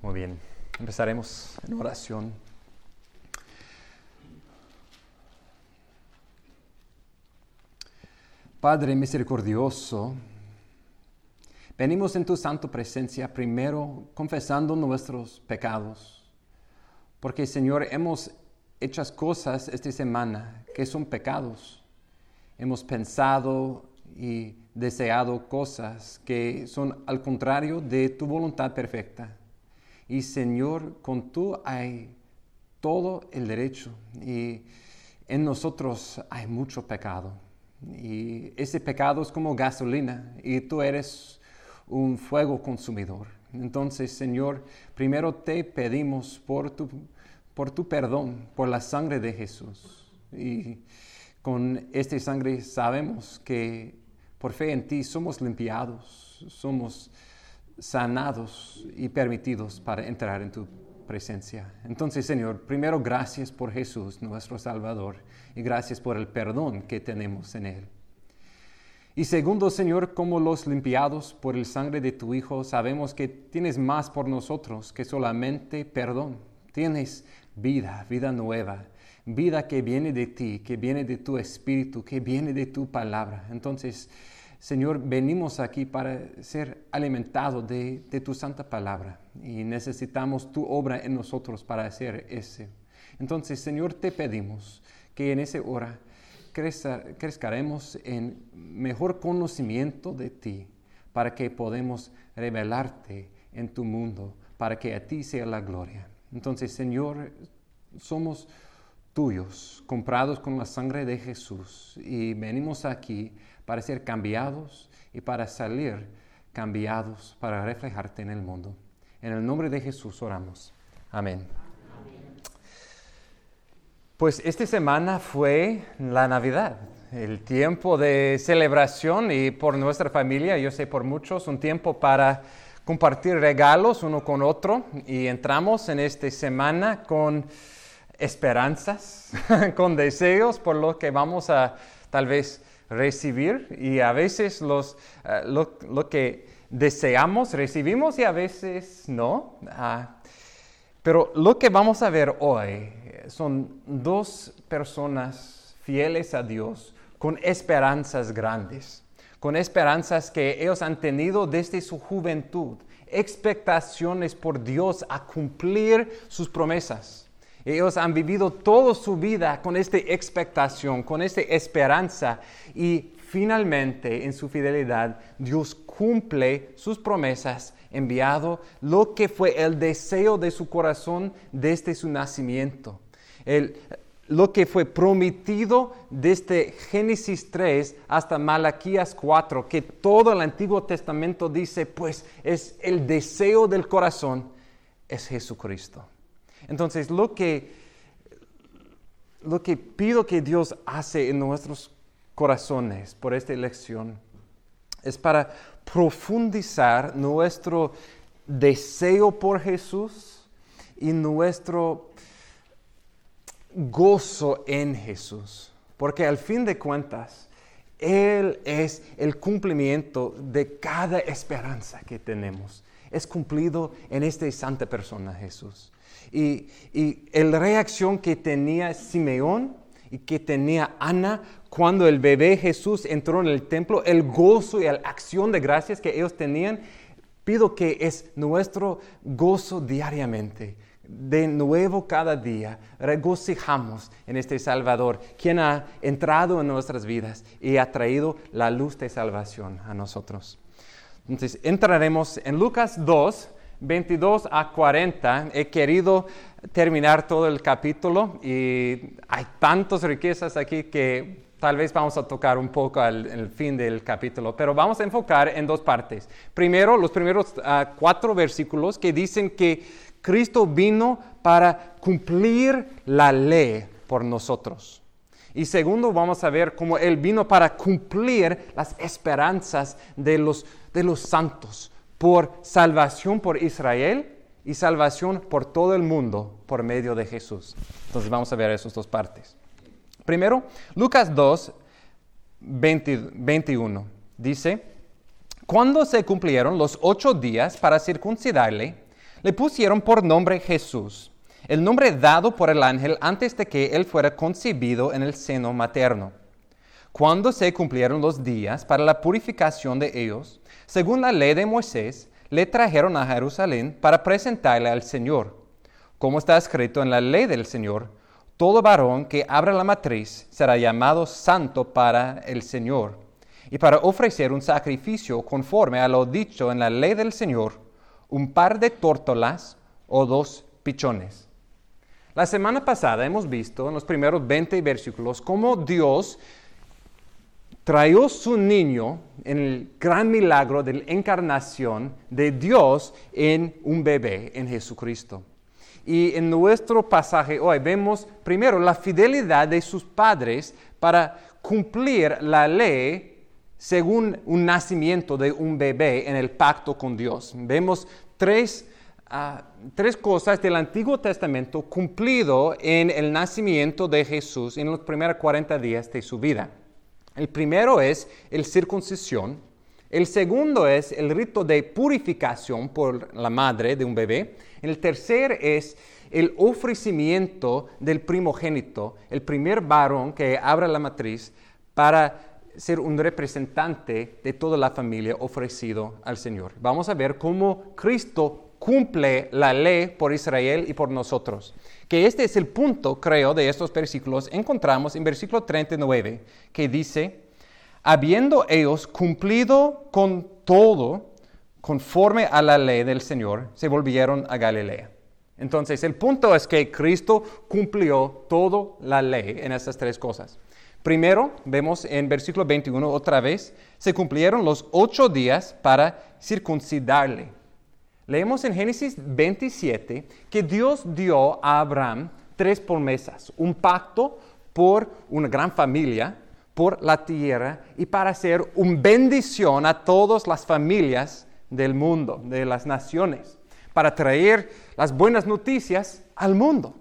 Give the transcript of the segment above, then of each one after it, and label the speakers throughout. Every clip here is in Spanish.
Speaker 1: Muy bien, empezaremos en oración. Padre misericordioso, venimos en tu santa presencia primero confesando nuestros pecados, porque Señor, hemos hecho cosas esta semana que son pecados. Hemos pensado y deseado cosas que son al contrario de tu voluntad perfecta. Y Señor, con tú hay todo el derecho y en nosotros hay mucho pecado. Y ese pecado es como gasolina y tú eres un fuego consumidor. Entonces, Señor, primero te pedimos por tu perdón, por la sangre de Jesús. Y con esta sangre sabemos que por fe en ti somos limpiados, somos sanados y permitidos para entrar en tu presencia. Entonces, Señor, primero gracias por Jesús, nuestro Salvador, y gracias por el perdón que tenemos en Él. Y segundo, Señor, como los limpiados por el sangre de tu Hijo, sabemos que tienes más por nosotros que solamente perdón. Tienes vida nueva, vida que viene de ti, que viene de tu Espíritu, que viene de tu palabra. Entonces, Señor, venimos aquí para ser alimentados de tu santa palabra y necesitamos tu obra en nosotros para hacer eso. Entonces, Señor, te pedimos que en esa hora crezcaremos en mejor conocimiento de ti para que podamos revelarte en tu mundo, para que a ti sea la gloria. Entonces, Señor, somos tuyos, comprados con la sangre de Jesús y venimos aquí para ser cambiados y para salir cambiados, para reflejarte en el mundo. En el nombre de Jesús oramos. Amén. Pues esta semana fue la Navidad, el tiempo de celebración y por nuestra familia, yo sé por muchos, un tiempo para compartir regalos uno con otro y entramos en esta semana con esperanzas, con deseos por lo que vamos a tal vez recibir y a veces lo que deseamos recibimos y a veces no. Pero lo que vamos a ver hoy son dos personas fieles a Dios con esperanzas grandes, con esperanzas que ellos han tenido desde su juventud, expectaciones por Dios a cumplir sus promesas. Ellos han vivido toda su vida con esta expectación, con esta esperanza y finalmente en su fidelidad Dios cumple sus promesas, enviado lo que fue el deseo de su corazón desde su nacimiento. Lo que fue prometido desde Génesis 3 hasta Malaquías 4, que todo el Antiguo Testamento dice, pues es el deseo del corazón, es Jesucristo. Entonces, lo que pido que Dios hace en nuestros corazones por esta lección es para profundizar nuestro deseo por Jesús y nuestro gozo en Jesús. Porque al fin de cuentas, Él es el cumplimiento de cada esperanza que tenemos. Es cumplido en esta santa persona, Jesús. Y la reacción que tenía Simeón y que tenía Ana cuando el bebé Jesús entró en el templo, el gozo y la acción de gracias que ellos tenían, pido que es nuestro gozo diariamente. De nuevo cada día regocijamos en este Salvador, quien ha entrado en nuestras vidas y ha traído la luz de salvación a nosotros. Entonces entraremos en Lucas 2, 22 a 40, he querido terminar todo el capítulo y hay tantas riquezas aquí que tal vez vamos a tocar un poco al fin del capítulo, pero vamos a enfocar en dos partes. Primero, los primeros 4 versículos que dicen que Cristo vino para cumplir la ley por nosotros. Y segundo, vamos a ver cómo Él vino para cumplir las esperanzas de los santos, por salvación por Israel y salvación por todo el mundo por medio de Jesús. Entonces vamos a ver esas dos partes. Primero, Lucas 2, 21 dice, cuando se cumplieron los 8 días para circuncidarle, Le pusieron por nombre Jesús, el nombre dado por el ángel antes de que él fuera concebido en el seno materno. Cuando se cumplieron los días para la purificación de ellos, según la ley de Moisés, le trajeron a Jerusalén para presentarle al Señor. Como está escrito en la ley del Señor, todo varón que abra la matriz será llamado santo para el Señor. Y para ofrecer un sacrificio conforme a lo dicho en la ley del Señor, un par de tórtolas o 2 pichones. La semana pasada hemos visto en los primeros 20 versículos cómo Dios trajo su niño en el gran milagro de la encarnación de Dios en un bebé, en Jesucristo. Y en nuestro pasaje hoy vemos primero la fidelidad de sus padres para cumplir la ley según un nacimiento de un bebé en el pacto con Dios. Vemos tres cosas del Antiguo Testamento cumplido en el nacimiento de Jesús en los primeros 40 días de su vida. El primero es la circuncisión. El segundo es el rito de purificación por la madre de un bebé. El tercer es el ofrecimiento del primogénito, el primer varón que abra la matriz para ser un representante de toda la familia ofrecido al Señor. Vamos a ver cómo Cristo cumple la ley por Israel y por nosotros. Que este es el punto, creo, de estos versículos. Encontramos en versículo 39, que dice, habiendo ellos cumplido con todo, conforme a la ley del Señor, se volvieron a Galilea. Entonces, el punto es que Cristo cumplió toda la ley en estas tres cosas. Primero, vemos en versículo 21 otra vez, se cumplieron los 8 días para circuncidarle. Leemos en Génesis 27 que Dios dio a Abraham 3 promesas, un pacto por una gran familia, por la tierra y para hacer una bendición a todas las familias del mundo, de las naciones, para traer las buenas noticias al mundo.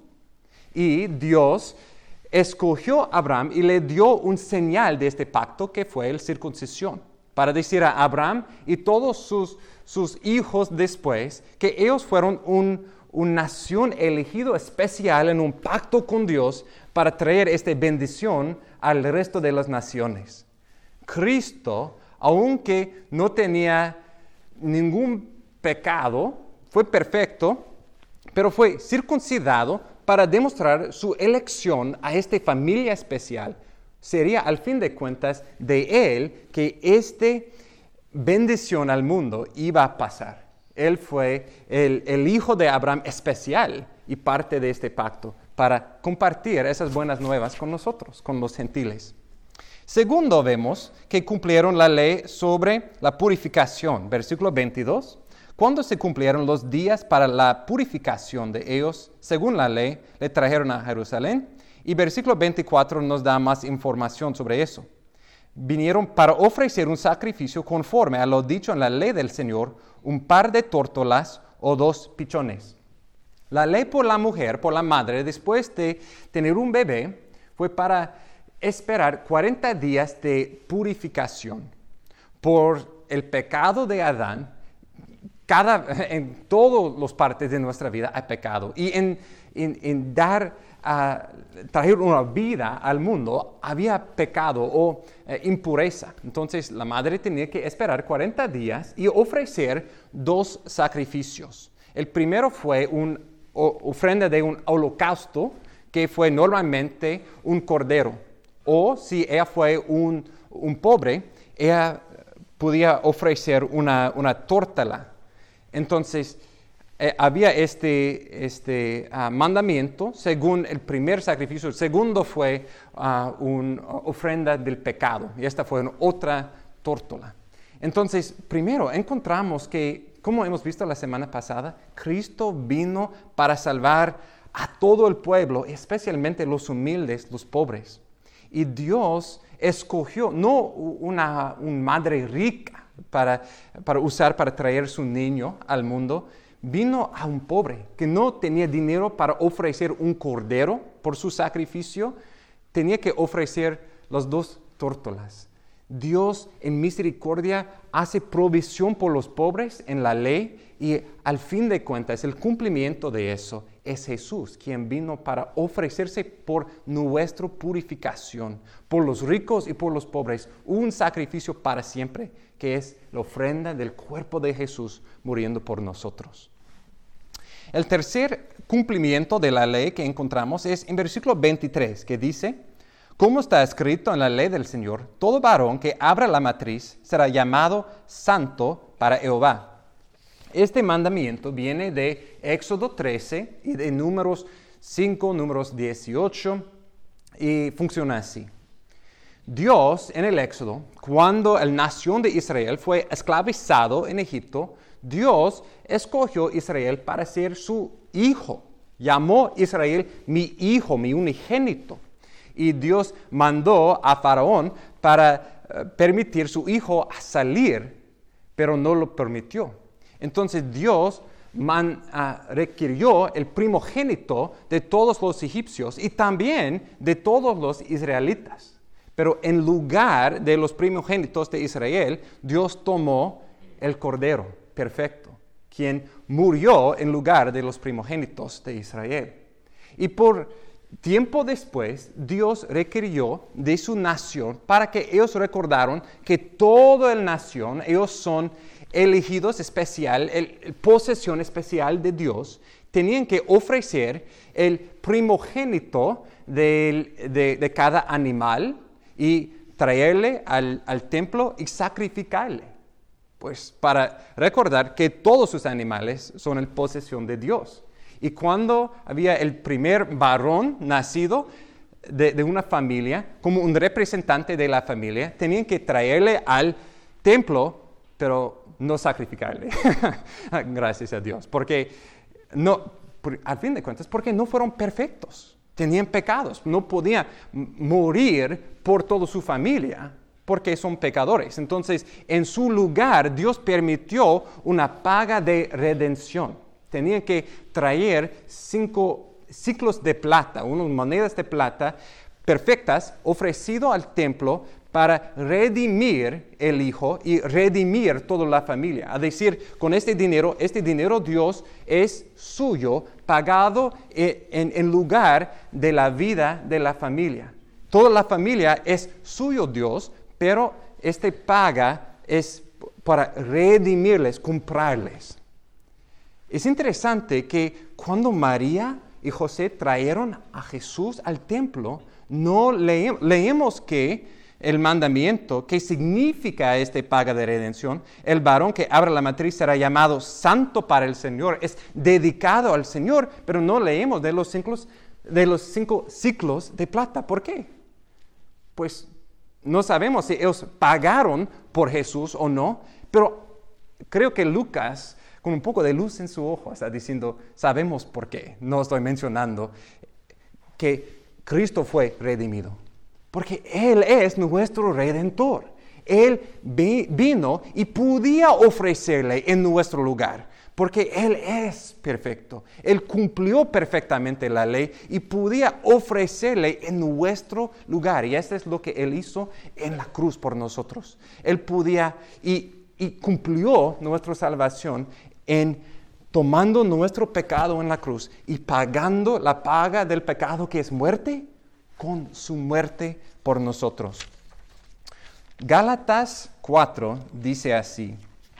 Speaker 1: Y Dios escogió a Abraham y le dio un señal de este pacto que fue la circuncisión, para decir a Abraham y todos sus hijos después que ellos fueron una nación elegida especial en un pacto con Dios para traer esta bendición al resto de las naciones. Cristo, aunque no tenía ningún pecado, fue perfecto, pero fue circuncidado para demostrar su elección a esta familia especial. Sería al fin de cuentas de él que esta bendición al mundo iba a pasar. Él fue el hijo de Abraham especial y parte de este pacto para compartir esas buenas nuevas con nosotros, con los gentiles. Segundo, vemos que cumplieron la ley sobre la purificación. Versículo 22. Cuando se cumplieron los días para la purificación de ellos, según la ley, le trajeron a Jerusalén. Y versículo 24 nos da más información sobre eso. Vinieron para ofrecer un sacrificio conforme a lo dicho en la ley del Señor, un par de tórtolas o 2 pichones. La ley por la mujer, por la madre, después de tener un bebé, fue para esperar 40 días de purificación por el pecado de Adán. En todas las partes de nuestra vida hay pecado. Y en traer una vida al mundo había pecado o impureza. Entonces la madre tenía que esperar 40 días y ofrecer 2 sacrificios. El primero fue una ofrenda de un holocausto, que fue normalmente un cordero. O si ella fue un pobre, ella podía ofrecer una tórtola. Entonces, había este mandamiento según el primer sacrificio. El segundo fue una ofrenda del pecado. Y esta fue otra tórtola. Entonces, primero encontramos que, como hemos visto la semana pasada, Cristo vino para salvar a todo el pueblo, especialmente los humildes, los pobres. Y Dios escogió no una madre rica para usar para traer su niño al mundo. Vino a un pobre que no tenía dinero para ofrecer un cordero por su sacrificio. Tenía que ofrecer las 2 tórtolas. Dios en misericordia hace provisión por los pobres en la ley y al fin de cuentas el cumplimiento de eso es Jesús, quien vino para ofrecerse por nuestra purificación, por los ricos y por los pobres, un sacrificio para siempre, que es la ofrenda del cuerpo de Jesús muriendo por nosotros. El tercer cumplimiento de la ley que encontramos es en versículo 23, que dice: como está escrito en la ley del Señor, todo varón que abra la matriz será llamado santo para Jehová. Este mandamiento viene de Éxodo 13 y de Números 5, Números 18, y funciona así. Dios en el Éxodo, cuando la nación de Israel fue esclavizado en Egipto, Dios escogió a Israel para ser su hijo. Llamó a Israel mi hijo, mi unigénito. Y Dios mandó a Faraón para permitir a su hijo salir, pero no lo permitió. Entonces Dios requirió el primogénito de todos los egipcios y también de todos los israelitas. Pero en lugar de los primogénitos de Israel, Dios tomó el cordero perfecto, quien murió en lugar de los primogénitos de Israel. Y por tiempo después, Dios requirió de su nación para que ellos recordaran que toda la nación, ellos son elegidos especial, posesión especial de Dios, tenían que ofrecer el primogénito de cada animal y traerle al templo y sacrificarle. Pues para recordar que todos sus animales son en posesión de Dios. Y cuando había el primer varón nacido de una familia, como un representante de la familia, tenían que traerle al templo, pero no sacrificarle. Gracias a Dios. Porque al fin de cuentas, porque no fueron perfectos. Tenían pecados. No podían morir por toda su familia porque son pecadores. Entonces, en su lugar, Dios permitió una paga de redención. Tenían que traer 5 ciclos de plata, unas monedas de plata perfectas, ofrecido al templo para redimir el hijo y redimir toda la familia. Es decir, con este dinero Dios es suyo, pagado en lugar de la vida de la familia. Toda la familia es suyo Dios, pero esta paga es para redimirles, comprarles. Es interesante que cuando María y José trajeron a Jesús al templo, no leemos que el mandamiento, ¿qué significa esta paga de redención? El varón que abra la matriz será llamado santo para el Señor, es dedicado al Señor, pero no leemos de los 5 ciclos de plata. ¿Por qué? Pues no sabemos si ellos pagaron por Jesús o no, pero creo que Lucas, con un poco de luz en su ojo, está diciendo, sabemos por qué. No estoy mencionando que Cristo fue redimido. Porque Él es nuestro Redentor. Él vino y podía ofrecerle en nuestro lugar. Porque Él es perfecto. Él cumplió perfectamente la ley y podía ofrecerle en nuestro lugar. Y esto es lo que Él hizo en la cruz por nosotros. Él podía y cumplió nuestra salvación en tomando nuestro pecado en la cruz y pagando la paga del pecado que es muerte con su muerte por nosotros. Gálatas 4 dice así.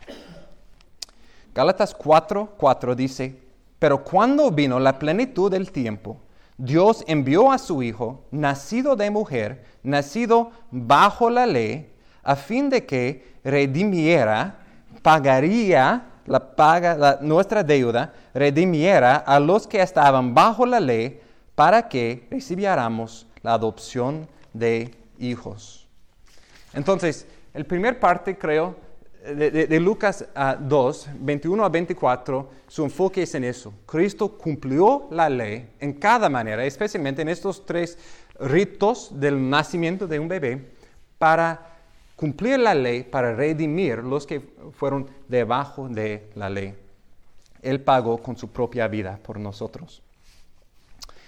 Speaker 1: Gálatas 4:4 dice, pero cuando vino la plenitud del tiempo, Dios envió a su Hijo, nacido de mujer, nacido bajo la ley, a fin de que redimiera, pagaría nuestra deuda, redimiera a los que estaban bajo la ley, para que recibiéramos la adopción de hijos. Entonces, el primer parte, creo, de Lucas 2, 21 a 24, su enfoque es en eso. Cristo cumplió la ley en cada manera, especialmente en estos 3 ritos del nacimiento de un bebé, para cumplir la ley, para redimir los que fueron debajo de la ley. Él pagó con su propia vida por nosotros.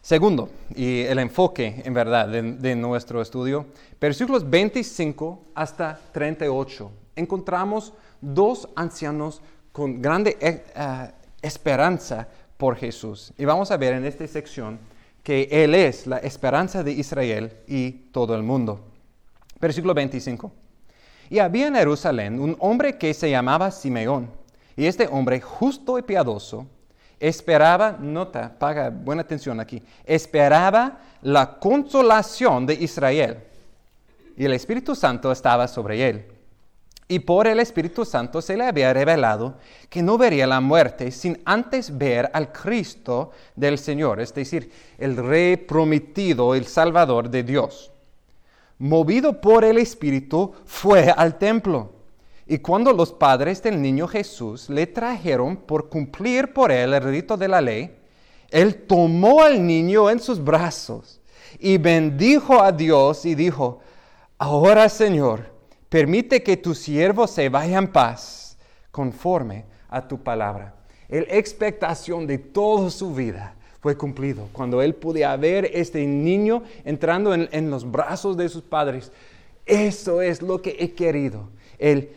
Speaker 1: Segundo, y el enfoque en verdad de nuestro estudio, versículos 25 hasta 38, encontramos dos ancianos con grande esperanza por Jesús. Y vamos a ver en esta sección que Él es la esperanza de Israel y todo el mundo. Versículo 25. Y había en Jerusalén un hombre que se llamaba Simeón, y este hombre justo y piadoso esperaba, buena atención aquí, esperaba la consolación de Israel, y el Espíritu Santo estaba sobre él. Y por el Espíritu Santo se le había revelado que no vería la muerte sin antes ver al Cristo del Señor, es decir, el Rey prometido, el Salvador de Dios. Movido por el Espíritu, fue al templo. Y cuando los padres del niño Jesús le trajeron por cumplir por él el rito de la ley, él tomó al niño en sus brazos y bendijo a Dios y dijo: Ahora, Señor, permite que tu siervo se vaya en paz, conforme a tu palabra. La expectación de toda su vida fue cumplido cuando él podía ver este niño entrando en los brazos de sus padres. Eso es lo que he querido, el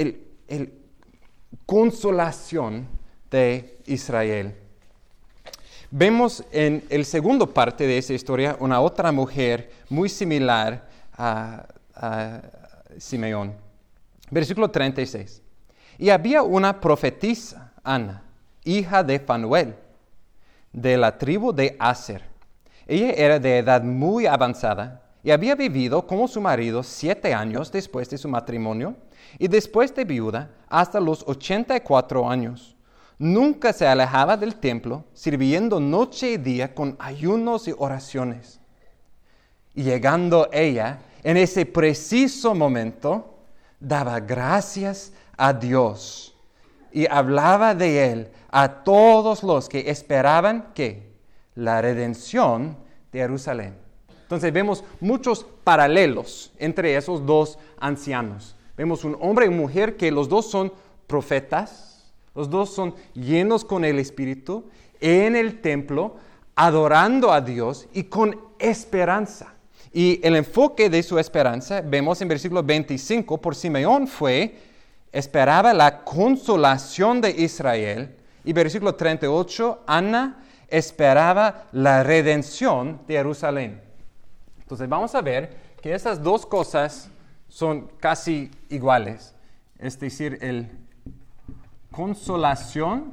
Speaker 1: consolación de Israel. Vemos en la segunda parte de esa historia una otra mujer muy similar a Simeón. Versículo 36. Y había una profetisa, Ana, hija de Fanuel, de la tribu de Aser. Ella era de edad muy avanzada y había vivido como su marido 7 años después de su matrimonio, y después de viuda hasta los 84 años. Nunca se alejaba del templo, sirviendo noche y día con ayunos y oraciones. Y llegando ella, en ese preciso momento, daba gracias a Dios y hablaba de Él a todos los que esperaban ¿qué? La redención de Jerusalén. Entonces vemos muchos paralelos entre esos dos ancianos. Vemos un hombre y mujer que los dos son profetas, los dos son llenos con el Espíritu, en el templo, adorando a Dios y con esperanza. Y el enfoque de su esperanza, vemos en versículo 25, por Simeón esperaba la consolación de Israel. Y versículo 38, Ana esperaba la redención de Jerusalén. Entonces vamos a ver que esas dos cosas son casi iguales. Es decir, el consolación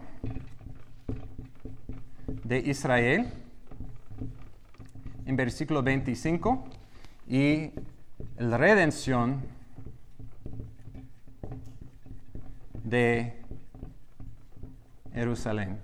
Speaker 1: de Israel en versículo 25 y la redención de Jerusalén.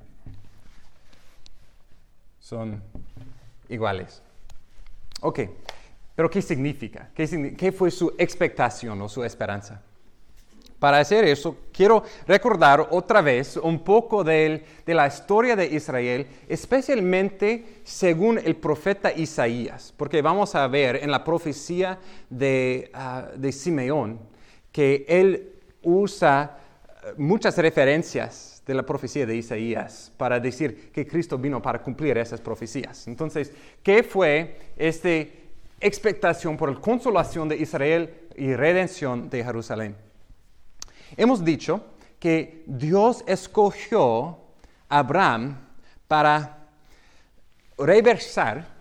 Speaker 1: Son iguales. Ok, pero ¿qué significa? ¿Qué fue su expectación o su esperanza? Para hacer eso, quiero recordar otra vez un poco de la historia de Israel, especialmente según el profeta Isaías, porque vamos a ver en la profecía de Simeón que él usa muchas referencias de la profecía de Isaías para decir que Cristo vino para cumplir esas profecías. Entonces, ¿qué fue esta expectación por la consolación de Israel y redención de Jerusalén? Hemos dicho que Dios escogió a Abraham para reversar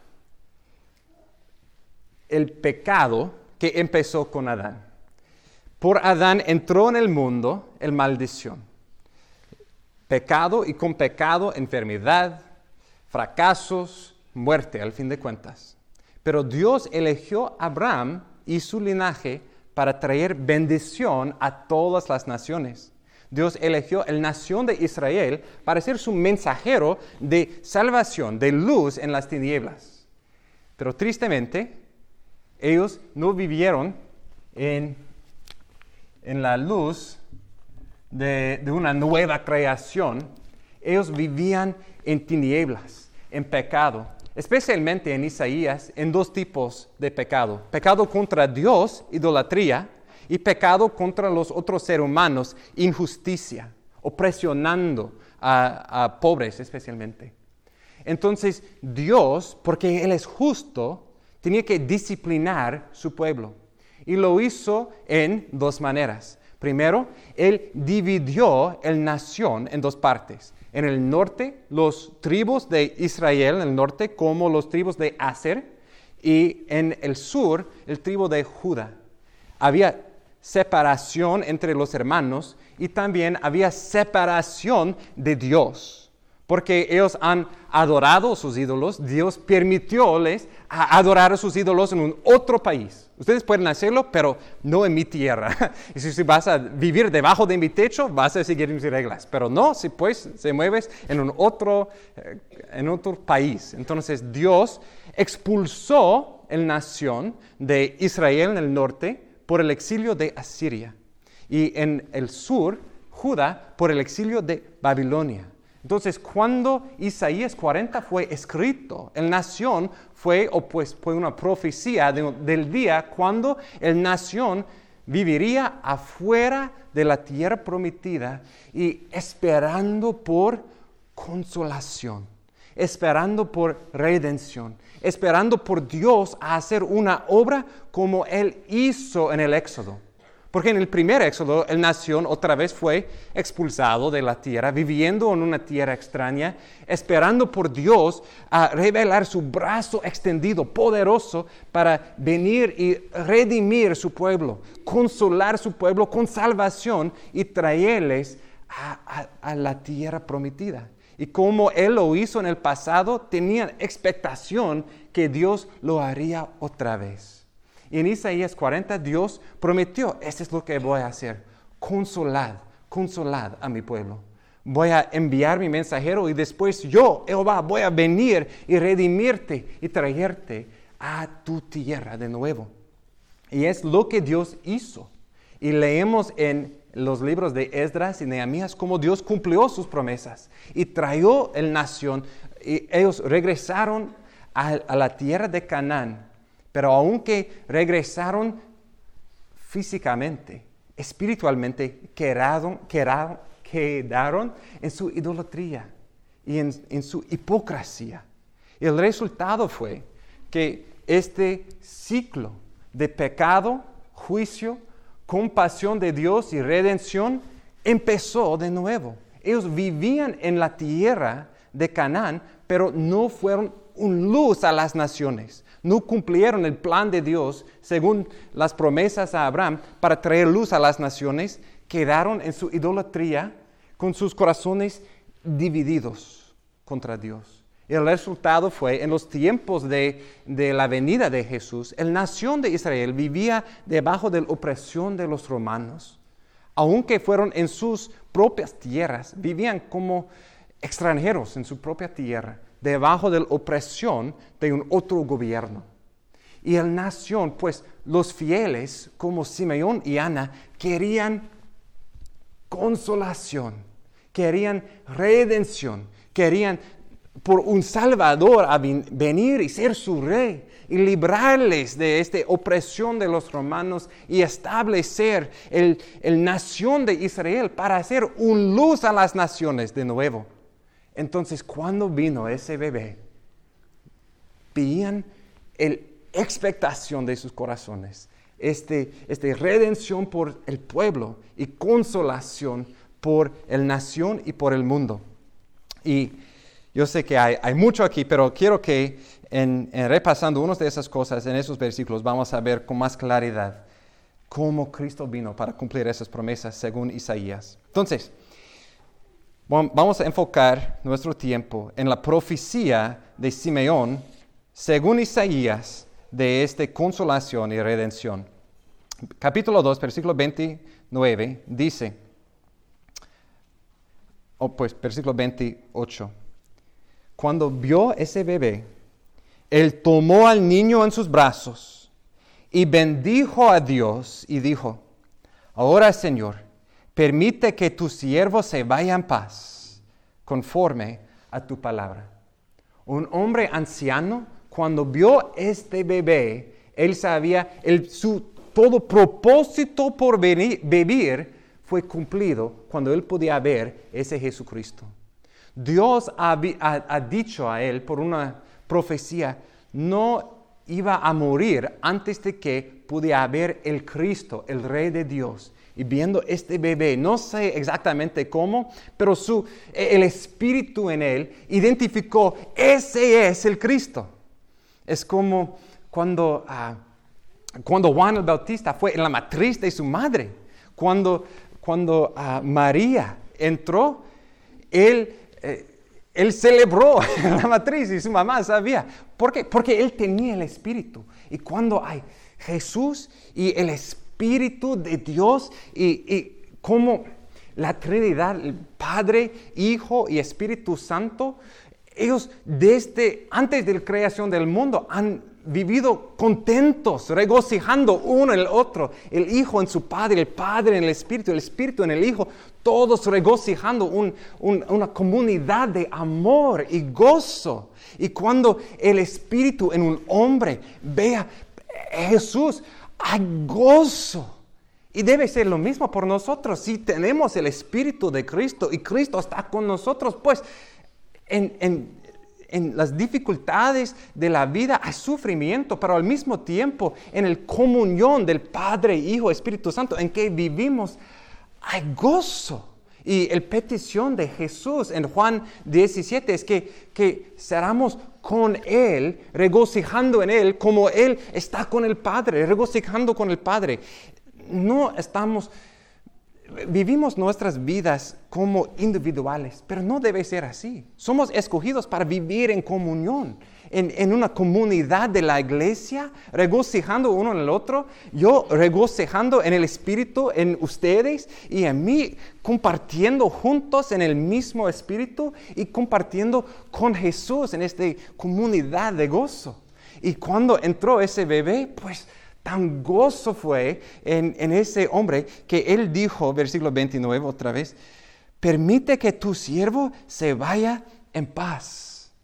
Speaker 1: el pecado que empezó con Adán. Por Adán entró en el mundo la maldición. Pecado y con pecado, enfermedad, fracasos, muerte al fin de cuentas. Pero Dios eligió a Abraham y su linaje para traer bendición a todas las naciones. Dios eligió la nación de Israel para ser su mensajero de salvación, de luz en las tinieblas. Pero tristemente, ellos no vivieron en la luz de una nueva creación. Ellos vivían en tinieblas, en pecado. Especialmente en Isaías, en dos tipos de pecado. Pecado contra Dios, idolatría, y pecado contra los otros seres humanos, injusticia, opresionando a pobres especialmente. Entonces Dios, porque Él es justo, tenía que disciplinar su pueblo. Y lo hizo en dos maneras. Primero, Él dividió la nación en dos partes. En el norte, los tribus de Israel, en el norte, como los tribus de Aser, y en el sur, el tribu de Judá. Había separación entre los hermanos y también había separación de Dios. Porque ellos han adorado a sus ídolos, Dios permitióles a adorar a sus ídolos en un otro país. Ustedes pueden hacerlo, pero no en mi tierra. Y si vas a vivir debajo de mi techo, vas a seguir mis reglas. Pero no, si pues se mueves en otro país. Entonces Dios expulsó la nación de Israel en el norte por el exilio de Asiria. Y en el sur, Judá, por el exilio de Babilonia. Entonces, cuando Isaías 40 fue escrito, la nación fue una profecía del día cuando la nación viviría afuera de la tierra prometida y esperando por consolación, esperando por redención, esperando por Dios a hacer una obra como Él hizo en el Éxodo. Porque en el primer éxodo, la nación otra vez fue expulsado de la tierra, viviendo en una tierra extraña, esperando por Dios a revelar su brazo extendido, poderoso, para venir y redimir su pueblo, consolar su pueblo con salvación y traerles a la tierra prometida. Y como Él lo hizo en el pasado, tenían expectación que Dios lo haría otra vez. Y en Isaías 40 Dios prometió, esto es lo que voy a hacer, consolad a mi pueblo. Voy a enviar mi mensajero y después yo, Jehová, voy a venir y redimirte y traerte a tu tierra de nuevo. Y es lo que Dios hizo. Y leemos en los libros de Esdras y Nehemías cómo Dios cumplió sus promesas y trajo la nación. Y ellos regresaron a la tierra de Canaán. Pero aunque regresaron físicamente, espiritualmente, quedaron en su idolatría y en su hipocresía. Y el resultado fue que este ciclo de pecado, juicio, compasión de Dios y redención empezó de nuevo. Ellos vivían en la tierra de Canaán, pero no fueron una luz a las naciones. No cumplieron el plan de Dios según las promesas a Abraham para traer luz a las naciones. Quedaron en su idolatría con sus corazones divididos contra Dios. Y el resultado fue, en los tiempos de la venida de Jesús, la nación de Israel vivía debajo de la opresión de los romanos. Aunque fueron en sus propias tierras, vivían como extranjeros en su propia tierra, debajo de la opresión de un otro gobierno. Y la nación, pues los fieles como Simeón y Ana, querían consolación, querían redención, querían por un Salvador a venir y ser su rey y librarles de esta opresión de los romanos y establecer la nación de Israel para hacer una luz a las naciones de nuevo. Entonces, cuando vino ese bebé, veían la expectación de sus corazones, esta redención por el pueblo y consolación por la nación y por el mundo. Y yo sé que hay mucho aquí, pero quiero que en repasando unas de esas cosas en esos versículos vamos a ver con más claridad cómo Cristo vino para cumplir esas promesas según Isaías. Entonces, vamos a enfocar nuestro tiempo en la profecía de Simeón, según Isaías, de esta consolación y redención. Capítulo 2, versículo 29, dice, versículo 28. Cuando vio ese bebé, él tomó al niño en sus brazos y bendijo a Dios y dijo, ahora, Señor, permite que tu siervo se vaya en paz, conforme a tu palabra. Un hombre anciano, cuando vio este bebé, él sabía, todo propósito por vivir fue cumplido cuando él podía ver ese Jesucristo. Dios ha dicho a él por una profecía, no iba a morir antes de que pudiera haber el Cristo, el Rey de Dios. Y viendo este bebé, no sé exactamente cómo, pero el Espíritu en él identificó, ese es el Cristo. Es como cuando Juan el Bautista fue en la matriz de su madre. Cuando María entró, él celebró en la matriz y su mamá sabía. ¿Por qué? Porque él tenía el Espíritu. Y cuando hay Jesús y el Espíritu de Dios y como la Trinidad, el Padre, Hijo y Espíritu Santo, ellos desde antes de la creación del mundo han vivido contentos, regocijando uno en el otro, el Hijo en su Padre, el Padre en el Espíritu en el Hijo, todos regocijando una comunidad de amor y gozo. Y cuando el Espíritu en un hombre vea a Jesús, hay gozo. Y debe ser lo mismo por nosotros. Si tenemos el Espíritu de Cristo y Cristo está con nosotros, pues en las dificultades de la la hay sufrimiento, pero al mismo tiempo en la comunión del Padre, Hijo, Espíritu Santo, en que vivimos, hay gozo. Y la petición de Jesús en Juan 17 es que seramos con Él, regocijando en Él, como Él está con el Padre, regocijando con el Padre. Vivimos nuestras vidas como individuales, pero no debe ser así. Somos escogidos para vivir en comunión, en una comunidad de la iglesia, regocijando uno en el otro, yo regocijando en el Espíritu, en ustedes y en mí, compartiendo juntos en el mismo Espíritu y compartiendo con Jesús en esta comunidad de gozo. Y cuando entró ese bebé, pues tan gozo fue en ese hombre que él dijo, versículo 29 otra vez, permite que tu siervo se vaya en paz.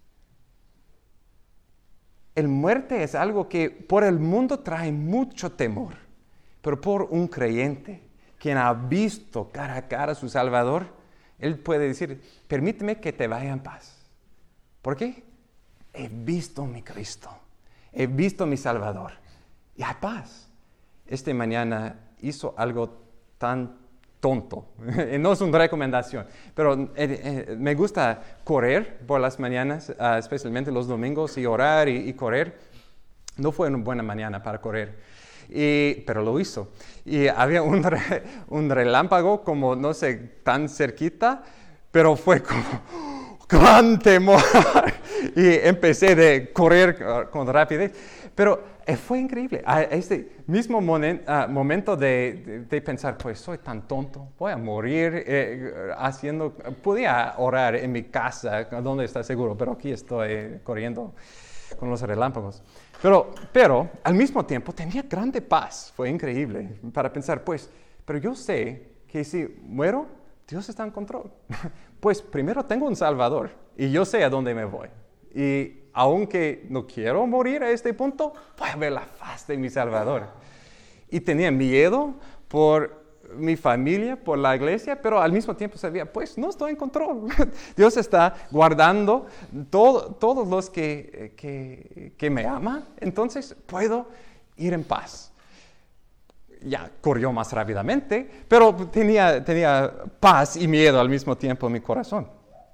Speaker 1: El muerte es algo que por el mundo trae mucho temor, pero por un creyente, quien ha visto cara a cara a su Salvador, él puede decir, permíteme que te vaya en paz. ¿Por qué? He visto mi Cristo, he visto mi Salvador. Y hay paz. Esta mañana hizo algo tan tonto. No es una recomendación, pero me gusta correr por las mañanas, especialmente los domingos, y orar y correr. No fue una buena mañana para correr, pero lo hizo. Y había un relámpago como, no sé, tan cerquita, pero fue como gran temor. Y empecé a correr con rapidez. Pero fue increíble. A este mismo momento de pensar, pues soy tan tonto, voy a morir podía orar en mi casa, donde está seguro, pero aquí estoy corriendo con los relámpagos. Pero al mismo tiempo tenía grande paz, fue increíble, para pensar, pues, pero yo sé que si muero, Dios está en control. Pues primero tengo un Salvador y yo sé a dónde me voy. Y aunque no quiero morir a este punto, voy a ver la faz de mi Salvador. Y tenía miedo por mi familia, por la iglesia, pero al mismo tiempo sabía, pues no estoy en control. Dios está guardando todos los que me aman, entonces puedo ir en paz. Ya corrió más rápidamente, pero tenía paz y miedo al mismo tiempo en mi corazón.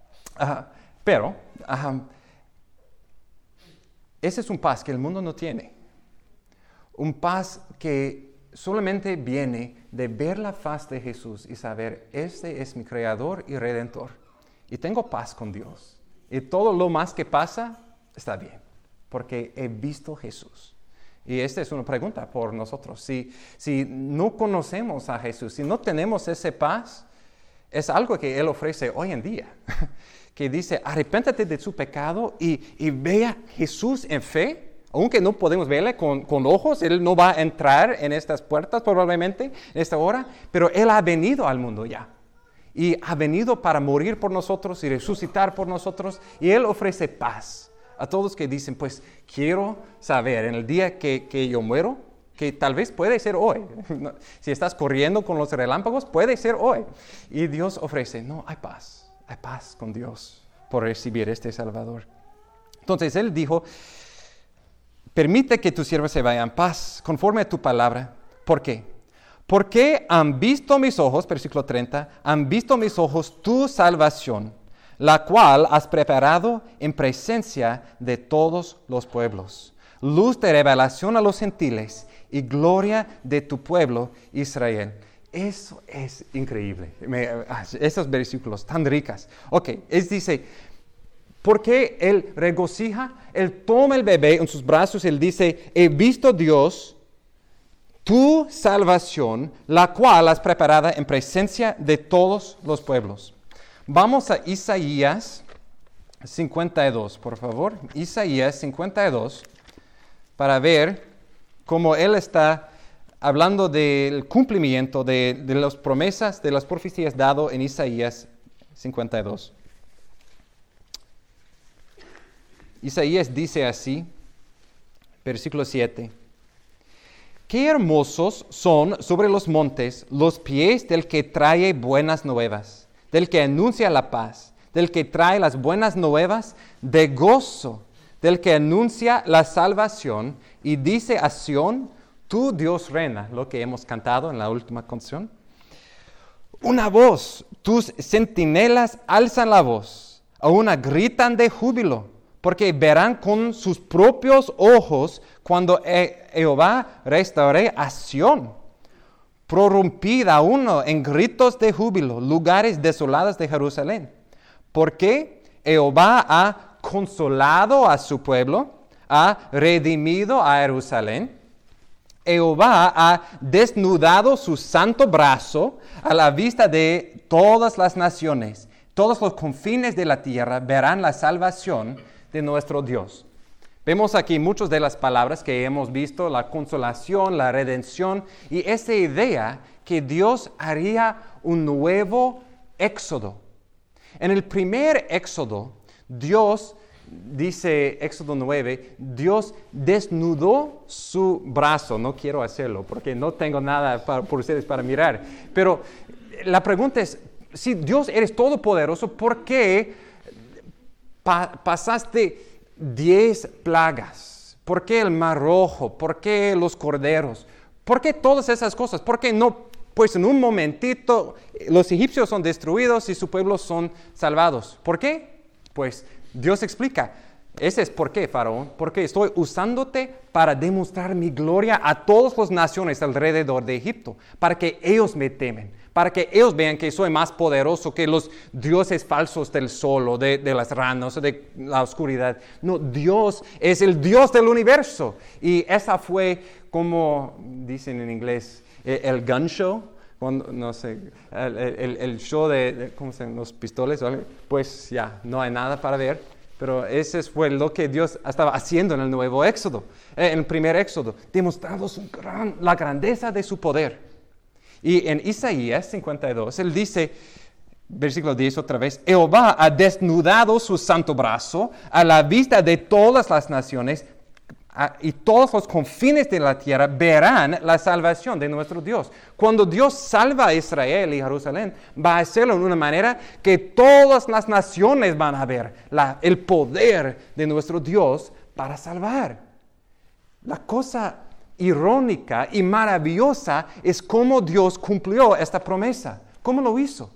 Speaker 1: Ese es un paz que el mundo no tiene. Un paz que solamente viene de ver la faz de Jesús y saber, este es mi Creador y Redentor. Y tengo paz con Dios. Y todo lo más que pasa está bien, porque he visto Jesús. Y esta es una pregunta por nosotros. Si no conocemos a Jesús, si no tenemos esa paz, es algo que Él ofrece hoy en día. Que dice, arrepéntate de su pecado y vea Jesús en fe, aunque no podemos verle con ojos, Él no va a entrar en estas puertas probablemente en esta hora, pero Él ha venido al mundo ya. Y ha venido para morir por nosotros y resucitar por nosotros, y Él ofrece paz a todos que dicen, pues quiero saber en el día que yo muero, que tal vez puede ser hoy. Si estás corriendo con los relámpagos, puede ser hoy. Y Dios ofrece, no, hay paz. hay paz con Dios por recibir este Salvador. Entonces Él dijo, permite que tu siervo se vaya en paz, conforme a tu palabra. ¿Por qué? Porque han visto mis ojos, versículo 30, han visto mis ojos tu salvación, la cual has preparado en presencia de todos los pueblos, luz de revelación a los gentiles y gloria de tu pueblo Israel. Eso es increíble, esos versículos tan ricos. Ok, dice, porque Él regocija, Él toma el bebé en sus brazos, Él dice, he visto Dios, tu salvación, la cual has preparada en presencia de todos los pueblos. Vamos a Isaías 52, por favor. Isaías 52, para ver cómo Él está hablando del cumplimiento de las promesas, de las profecías dado en Isaías 52. Isaías dice así, versículo 7. Qué hermosos son sobre los montes los pies del que trae buenas nuevas, del que anuncia la paz, del que trae las buenas nuevas de gozo, del que anuncia la salvación y dice a Sión, tú Dios reina, lo que hemos cantado en la última canción. Una voz, tus centinelas alzan la voz, aún gritan de júbilo, porque verán con sus propios ojos cuando Jehová restaure a Sión. Prorrumpida uno en gritos de júbilo, lugares desolados de Jerusalén. Porque Jehová ha consolado a su pueblo, ha redimido a Jerusalén. Jehová ha desnudado su santo brazo a la vista de todas las naciones. Todos los confines de la tierra verán la salvación de nuestro Dios. Vemos aquí muchas de las palabras que hemos visto, la consolación, la redención, y esa idea que Dios haría un nuevo éxodo. En el primer éxodo, Dios, dice Éxodo 9, Dios desnudó su brazo. No quiero hacerlo porque no tengo nada por ustedes para mirar. Pero la pregunta es, si Dios eres todopoderoso, ¿por qué pasaste 10 plagas? ¿Por qué el mar rojo? ¿Por qué los corderos? ¿Por qué todas esas cosas? ¿Por qué no, pues en un momentito los egipcios son destruidos y su pueblo son salvados? ¿Por qué? Pues Dios explica, ese es por qué, Faraón, porque estoy usándote para demostrar mi gloria a todas las naciones alrededor de Egipto, para que ellos me temen, para que ellos vean que soy más poderoso que los dioses falsos del sol o de las ranas o de la oscuridad. No, Dios es el Dios del universo. Y esa fue, como dicen en inglés, el gun show. Cuando, no sé, el show de ¿cómo se llaman? Los pistoles, ¿vale? Pues ya, no hay nada para ver, pero ese fue lo que Dios estaba haciendo en el nuevo Éxodo, en el primer Éxodo, demostrando la grandeza de su poder. Y en Isaías 52, Él dice, versículo 10 otra vez, Jehová ha desnudado su santo brazo a la vista de todas las naciones, y todos los confines de la tierra verán la salvación de nuestro Dios. Cuando Dios salva a Israel y Jerusalén, va a hacerlo de una manera que todas las naciones van a ver el poder de nuestro Dios para salvar. La cosa irónica y maravillosa es cómo Dios cumplió esta promesa. ¿Cómo lo hizo?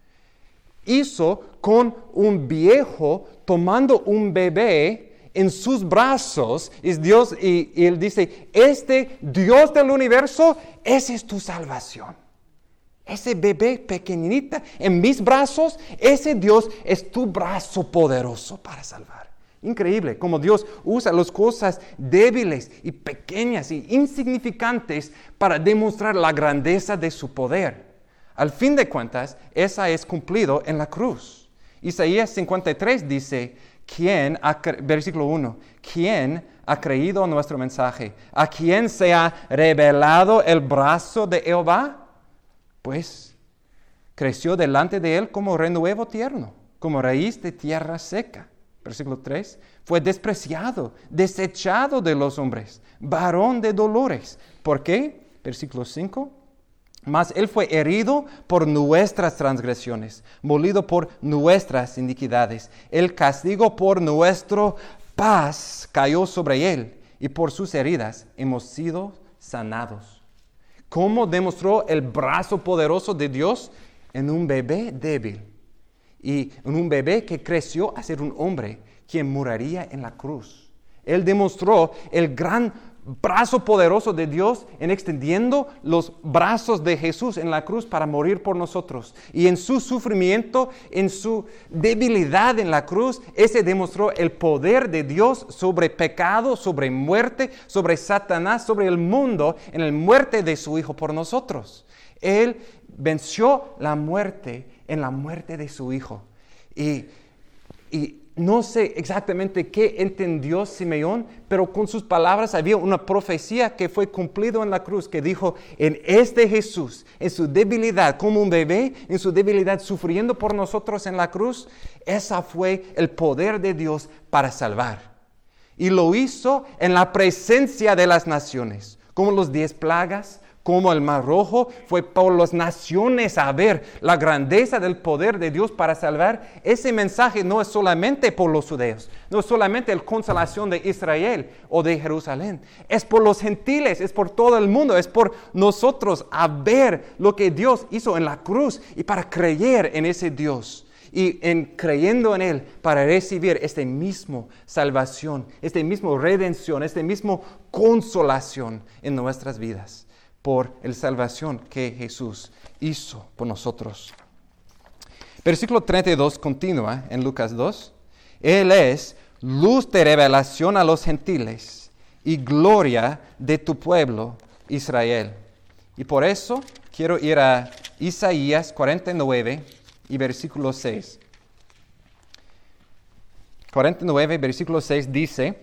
Speaker 1: Hizo con un viejo tomando un bebé en sus brazos, es Dios, y Él dice, este Dios del universo, esa es tu salvación. Ese bebé pequeñita en mis brazos, ese Dios es tu brazo poderoso para salvar. Increíble cómo Dios usa las cosas débiles y pequeñas y insignificantes para demostrar la grandeza de su poder. Al fin de cuentas, esa es cumplido en la cruz. Isaías 53 dice, versículo 1, ¿quién ha creído a nuestro mensaje? ¿A quién se ha revelado el brazo de Jehová? Pues creció delante de él como renuevo tierno, como raíz de tierra seca. Versículo 3, fue despreciado, desechado de los hombres, varón de dolores. ¿Por qué? Versículo 5, Mas Él fue herido por nuestras transgresiones, molido por nuestras iniquidades. El castigo por nuestra paz cayó sobre Él, y por sus heridas hemos sido sanados. ¿Cómo demostró el brazo poderoso de Dios? En un bebé débil, y en un bebé que creció a ser un hombre, quien moriría en la cruz. Él demostró el gran brazo poderoso de Dios en extendiendo los brazos de Jesús en la cruz para morir por nosotros. Y en su sufrimiento, en su debilidad en la cruz, ese demostró el poder de Dios sobre pecado, sobre muerte, sobre Satanás, sobre el mundo, en la muerte de su Hijo por nosotros. Él venció la muerte en la muerte de su Hijo. Y no sé exactamente qué entendió Simeón, pero con sus palabras había una profecía que fue cumplido en la cruz, que dijo, en este Jesús, en su debilidad, como un bebé, en su debilidad sufriendo por nosotros en la cruz, ese fue el poder de Dios para salvar. Y lo hizo en la presencia de las naciones, como los 10 plagas, como el Mar Rojo, fue por las naciones a ver la grandeza del poder de Dios para salvar. Ese mensaje no es solamente por los judíos, no es solamente la consolación de Israel o de Jerusalén, es por los gentiles, es por todo el mundo, es por nosotros a ver lo que Dios hizo en la cruz y para creer en ese Dios. Y creyendo en Él para recibir este mismo salvación, este mismo redención, este mismo consolación en nuestras vidas, por la salvación que Jesús hizo por nosotros. Versículo 32 continúa en Lucas 2. Él es luz de revelación a los gentiles y gloria de tu pueblo Israel. Y por eso quiero ir a Isaías 49 y versículo 6. 49, versículo 6 dice,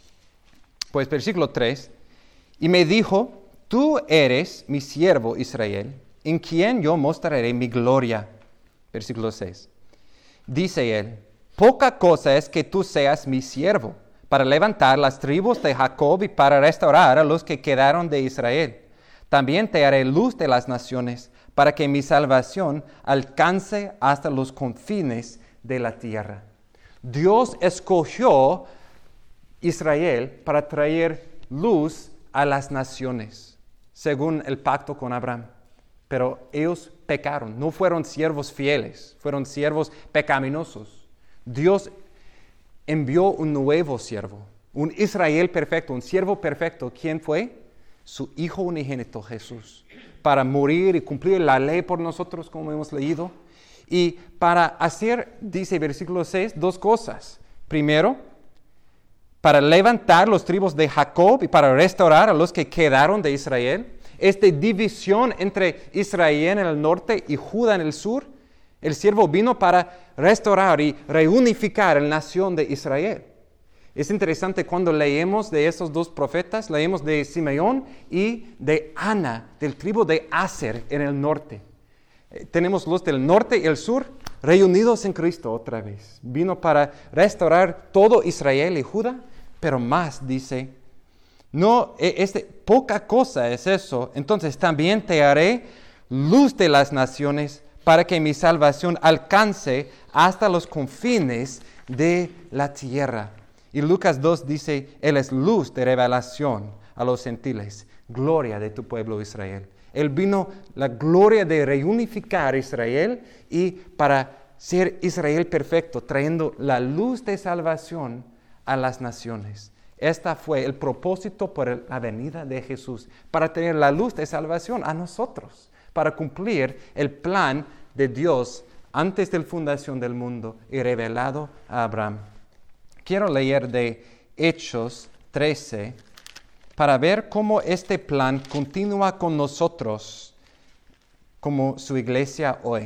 Speaker 1: pues versículo 3, y me dijo, tú eres mi siervo Israel, en quien yo mostraré mi gloria. Versículo 6. Dice él, poca cosa es que tú seas mi siervo, para levantar las tribus de Jacob y para restaurar a los que quedaron de Israel. También te haré luz de las naciones, para que mi salvación alcance hasta los confines de la tierra. Dios escogió Israel para traer luz a las naciones, según el pacto con Abraham. Pero ellos pecaron, no fueron siervos fieles, fueron siervos pecaminosos. Dios envió un nuevo siervo, un Israel perfecto, un siervo perfecto. ¿Quién fue? Su Hijo unigénito Jesús, para morir y cumplir la ley por nosotros, como hemos leído. Y para hacer, dice versículo 6, 2 cosas. Primero, para levantar los tribus de Jacob y para restaurar a los que quedaron de Israel. Esta división entre Israel en el norte y Judá en el sur, el siervo vino para restaurar y reunificar la nación de Israel. Es interesante cuando leemos de esos 2 profetas, leemos de Simeón y de Ana, del tribu de Aser en el norte. Tenemos los del norte y el sur reunidos en Cristo otra vez. Vino para restaurar todo Israel y Judá, pero más, dice, no, poca cosa es eso. Entonces también te haré luz de las naciones para que mi salvación alcance hasta los confines de la tierra. Y Lucas 2 dice, Él es luz de revelación a los gentiles, gloria de tu pueblo Israel. Él vino la gloria de reunificar Israel y para ser Israel perfecto, trayendo la luz de salvación a las naciones. Este fue el propósito por la venida de Jesús, para tener la luz de salvación a nosotros, para cumplir el plan de Dios antes de la fundación del mundo y revelado a Abraham. Quiero leer de Hechos 13 para ver cómo este plan continúa con nosotros como su iglesia hoy.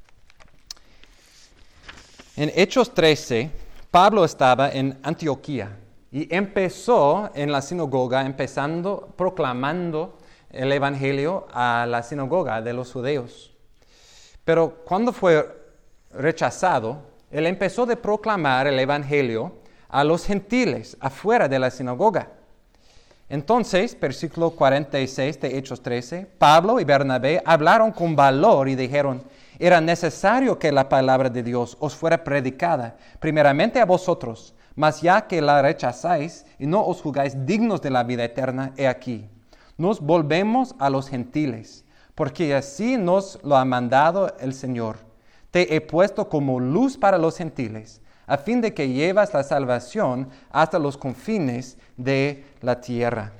Speaker 1: En Hechos 13, Pablo estaba en Antioquía y empezó en la sinagoga, proclamando el evangelio a la sinagoga de los judíos. Pero cuando fue rechazado, él empezó a proclamar el evangelio a los gentiles afuera de la sinagoga. Entonces, versículo 46 de Hechos 13, Pablo y Bernabé hablaron con valor y dijeron: era necesario que la palabra de Dios os fuera predicada, primeramente a vosotros, mas ya que la rechazáis y no os juzgáis dignos de la vida eterna, he aquí, nos volvemos a los gentiles, porque así nos lo ha mandado el Señor. Te he puesto como luz para los gentiles, a fin de que llevas la salvación hasta los confines de la tierra.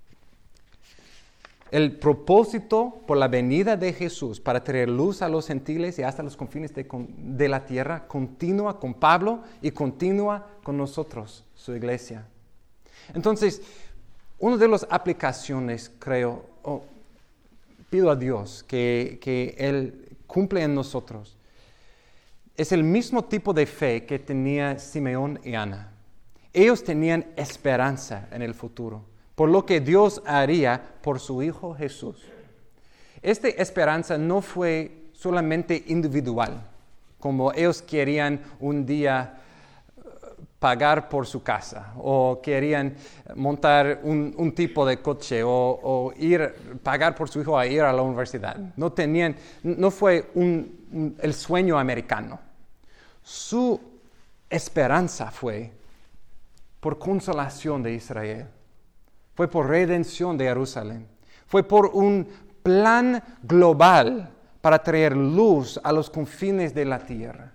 Speaker 1: El propósito por la venida de Jesús para traer luz a los gentiles y hasta los confines de la tierra continúa con Pablo y continúa con nosotros, su iglesia. Entonces, una de las aplicaciones, creo, pido a Dios que Él cumple en nosotros, es el mismo tipo de fe que tenía Simeón y Ana. Ellos tenían esperanza en el futuro, por lo que Dios haría por su Hijo Jesús. Esta esperanza no fue solamente individual, como ellos querían un día pagar por su casa, o querían montar un tipo de coche, o pagar por su hijo a ir a la universidad. No fue el sueño americano. Su esperanza fue por consolación de Israel. Fue por redención de Jerusalén. Fue por un plan global para traer luz a los confines de la tierra.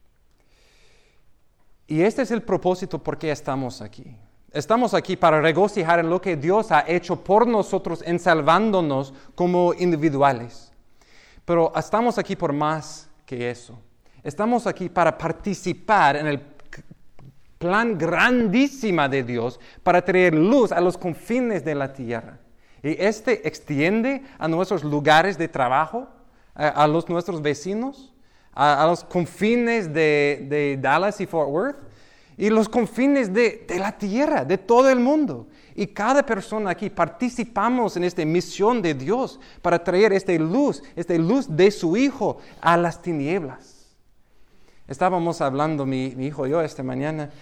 Speaker 1: Y este es el propósito por qué estamos aquí. Estamos aquí para regocijar en lo que Dios ha hecho por nosotros en salvándonos como individuales. Pero estamos aquí por más que eso. Estamos aquí para participar en el plan grandísimo de Dios para traer luz a los confines de la tierra. Y este extiende a nuestros lugares de trabajo, a nuestros vecinos, a los confines de Dallas y Fort Worth, y los confines de la tierra, de todo el mundo. Y cada persona aquí participamos en esta misión de Dios para traer esta luz de su Hijo a las tinieblas. Estábamos hablando, mi hijo y yo, esta mañana,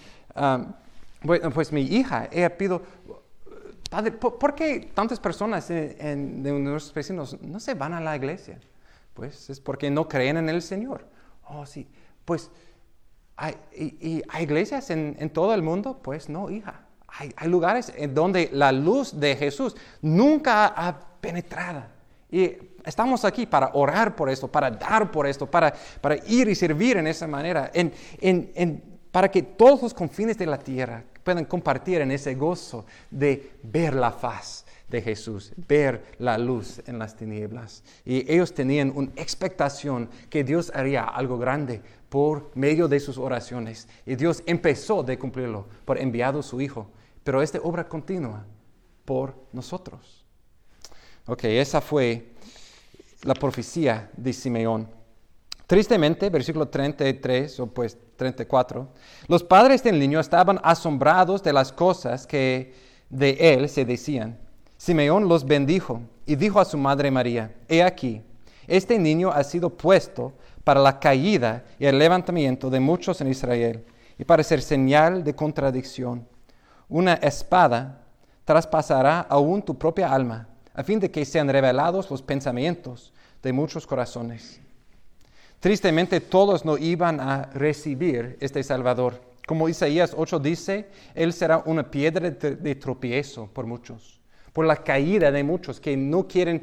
Speaker 1: pues mi hija, ella pidió: Padre, ¿por qué tantas personas de nuestros vecinos no se van a la iglesia? Pues es porque no creen en el Señor. Oh, sí. Pues, ¿hay iglesias en todo el mundo? Pues no, hija. Hay lugares en donde la luz de Jesús nunca ha penetrado. Y estamos aquí para orar por esto, para dar por esto, para ir y servir en esa manera, para que todos los confines de la tierra puedan compartir en ese gozo de ver la faz de Jesús, ver la luz en las tinieblas. Y ellos tenían una expectación que Dios haría algo grande por medio de sus oraciones. Y Dios empezó de cumplirlo por enviado a su Hijo. Pero esta obra continúa por nosotros. Ok, esa fue la profecía de Simeón. Tristemente, versículo 33 o pues 34, los padres del niño estaban asombrados de las cosas que de él se decían. Simeón los bendijo y dijo a su madre María: he aquí, este niño ha sido puesto para la caída y el levantamiento de muchos en Israel, y para ser señal de contradicción. Una espada traspasará aún tu propia alma, a fin de que sean revelados los pensamientos de muchos corazones. Tristemente, todos no iban a recibir este Salvador. Como Isaías 8 dice, Él será una piedra de tropiezo por muchos, por la caída de muchos que no quieren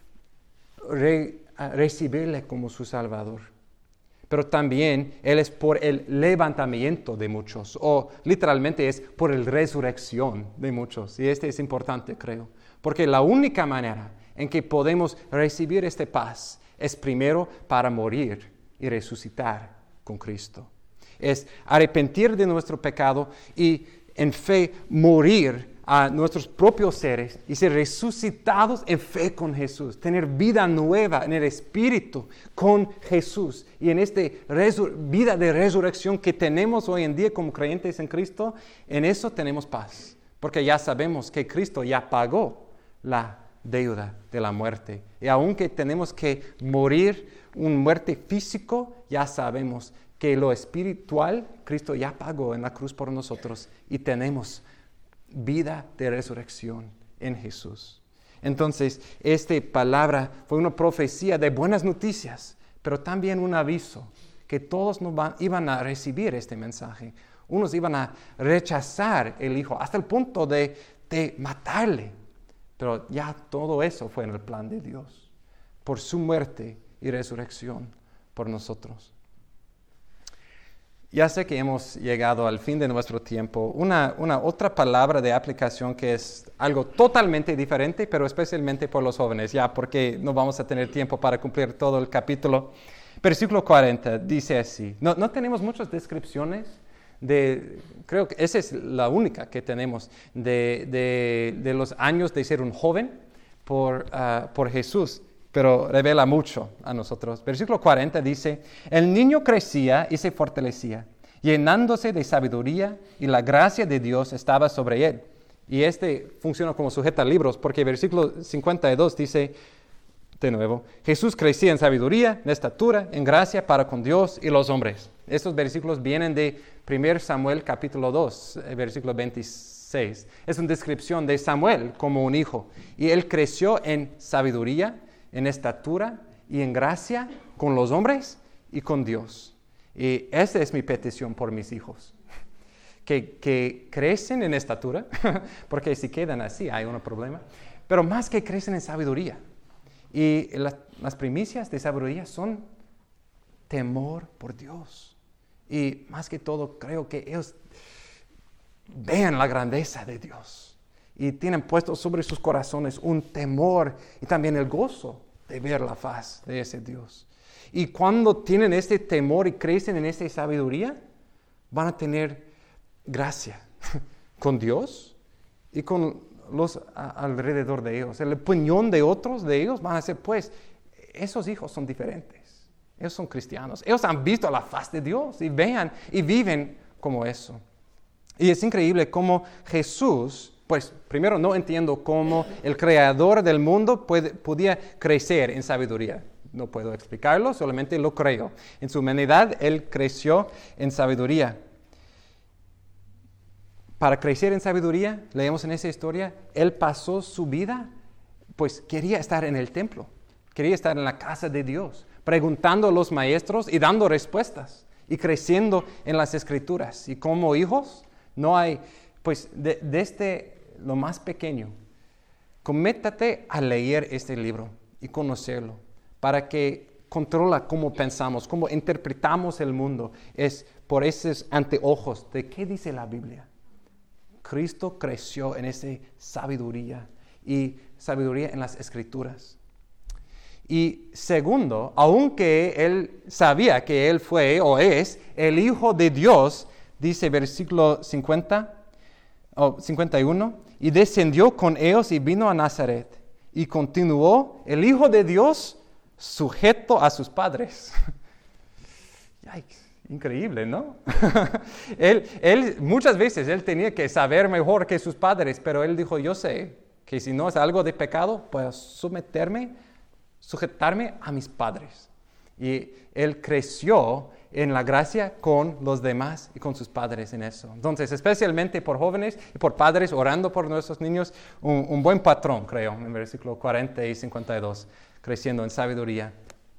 Speaker 1: recibirle como su Salvador. Pero también Él es por el levantamiento de muchos, o literalmente es por la resurrección de muchos. Y este es importante, creo, porque la única manera en que podemos recibir esta paz es primero para morir y resucitar con Cristo. Es arrepentir de nuestro pecado y en fe morir a nuestros propios seres y ser resucitados en fe con Jesús. Tener vida nueva en el Espíritu con Jesús. Y en esta vida de resurrección que tenemos hoy en día como creyentes en Cristo, en eso tenemos paz. Porque ya sabemos que Cristo ya pagó la deuda de la muerte. Y aunque tenemos que morir una muerte físico, ya sabemos que lo espiritual Cristo ya pagó en la cruz por nosotros y tenemos vida de resurrección en Jesús. Entonces, esta palabra fue una profecía de buenas noticias, pero también un aviso que todos iban a recibir este mensaje. Unos iban a rechazar el Hijo hasta el punto de matarle. Pero ya todo eso fue en el plan de Dios, por su muerte y resurrección por nosotros. Ya sé que hemos llegado al fin de nuestro tiempo. Una otra palabra de aplicación que es algo totalmente diferente, pero especialmente por los jóvenes, ya porque no vamos a tener tiempo para cumplir todo el capítulo. Versículo 40 dice así. No tenemos muchas descripciones creo que esa es la única que tenemos de los años de ser un joven por Jesús, pero revela mucho a nosotros. Versículo 40 dice, el niño crecía y se fortalecía, llenándose de sabiduría, y la gracia de Dios estaba sobre él. Y funciona como sujeta libros, porque versículo 52 dice, de nuevo, Jesús crecía en sabiduría, en estatura, en gracia para con Dios y los hombres. Estos versículos vienen de 1 Samuel capítulo 2, versículo 26. Es una descripción de Samuel como un hijo. Y él creció en sabiduría, en estatura y en gracia con los hombres y con Dios. Y esa es mi petición por mis hijos. Que crecen en estatura, porque si quedan así hay un problema, pero más que crecen en sabiduría. Y las primicias de sabiduría son temor por Dios. Y más que todo, creo que ellos vean la grandeza de Dios. Y tienen puesto sobre sus corazones un temor y también el gozo de ver la faz de ese Dios. Y cuando tienen este temor y crecen en esta sabiduría, van a tener gracia con Dios y con los alrededor de ellos. La opinión de otros de ellos van a ser, pues, esos hijos son diferentes. Ellos son cristianos. Ellos han visto la faz de Dios y vean y viven como eso. Y es increíble cómo Jesús, pues, primero no entiendo cómo el creador del mundo podía crecer en sabiduría. No puedo explicarlo, solamente lo creo. En su humanidad, Él creció en sabiduría. Para crecer en sabiduría, leemos en esa historia, Él pasó su vida, pues quería estar en el templo, quería estar en la casa de Dios, preguntando a los maestros y dando respuestas, y creciendo en las Escrituras. Y como hijos, no hay, pues desde lo más pequeño, cométate a leer este libro y conocerlo, para que controla cómo pensamos, cómo interpretamos el mundo, es por esos anteojos de qué dice la Biblia. Cristo creció en esa sabiduría y sabiduría en las Escrituras. Y segundo, aunque él sabía que él fue o es el Hijo de Dios, dice versículo 51, y descendió con ellos y vino a Nazaret. Y continuó el Hijo de Dios sujeto a sus padres. Yikes. Increíble, ¿no? él muchas veces él tenía que saber mejor que sus padres, pero él dijo, yo sé que si no es algo de pecado, puedo sujetarme a mis padres. Y él creció en la gracia con los demás y con sus padres en eso. Entonces, especialmente por jóvenes y por padres orando por nuestros niños, un buen patrón, creo, en versículo 40 y 52, creciendo en sabiduría,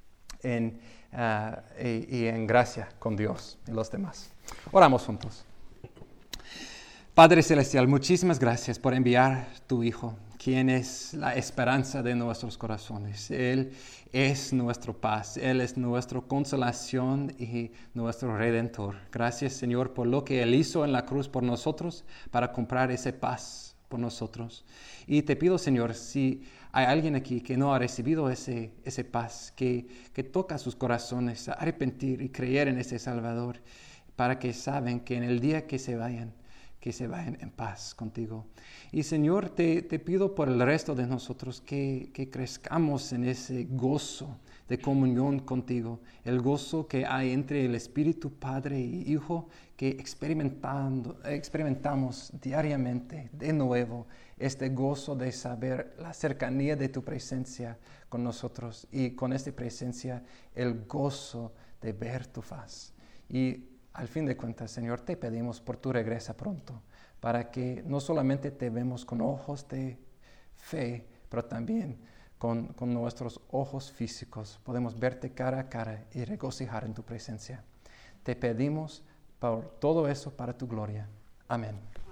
Speaker 1: y en gracia con Dios y los demás. Oramos juntos. Padre Celestial, muchísimas gracias por enviar tu Hijo, quien es la esperanza de nuestros corazones. Él es nuestra paz, Él es nuestra consolación y nuestro Redentor. Gracias, Señor, por lo que Él hizo en la cruz por nosotros, para comprar esa paz por nosotros. Y te pido, Señor, si hay alguien aquí que no ha recibido ese paz, que toca sus corazones, a arrepentir y creer en ese Salvador, para que saben que en el día que se vayan en paz contigo. Y Señor, te pido por el resto de nosotros que crezcamos en ese gozo de comunión contigo, el gozo que hay entre el Espíritu Padre y Hijo, que experimentamos diariamente de nuevo este gozo de saber la cercanía de tu presencia con nosotros, y con esta presencia el gozo de ver tu faz. Y al fin de cuentas, Señor, te pedimos por tu regresa pronto, para que no solamente te vemos con ojos de fe, pero también con nuestros ojos físicos. Podemos verte cara a cara y regocijar en tu presencia. Te pedimos por todo eso para tu gloria. Amén.